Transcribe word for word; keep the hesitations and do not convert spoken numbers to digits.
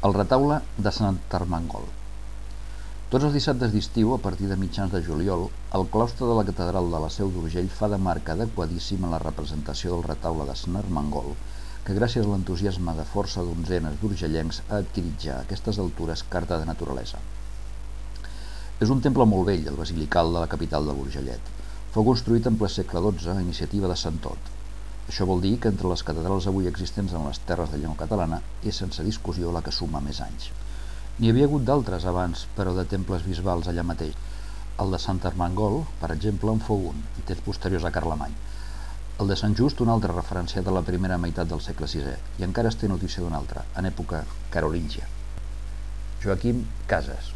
El retaule de Sant Ermengol. Tots els dissabtes d'estiu, a partir de mitjans de juliol, el claustre de la catedral de la Seu d'Urgell fa de marc adequadíssim a la representació del retaule de Sant Ermengol, que gràcies a l'entusiasme de força donzenes d'urgellencs ha adquirit ja a aquestes altures carta de naturalesa. És un temple molt vell, el basilical de la capital de l'Urgellet. Fou construït en ple segle dotze a iniciativa de Sant Ot. Això vol dir que entre les catedrals avui existents en les terres de llengua catalana és sense discussió la que suma més anys. N'hi havia hagut d'altres abans, però de temples bisbals allà mateix. El de Sant Ermengol, per exemple, en fou un, i temps posteriors a Carlemany. El de Sant Just, un altre referenciat a la primera meitat del segle sisè, i encara es té notícia d'un altre, en època carolíngia. Joaquim Casas.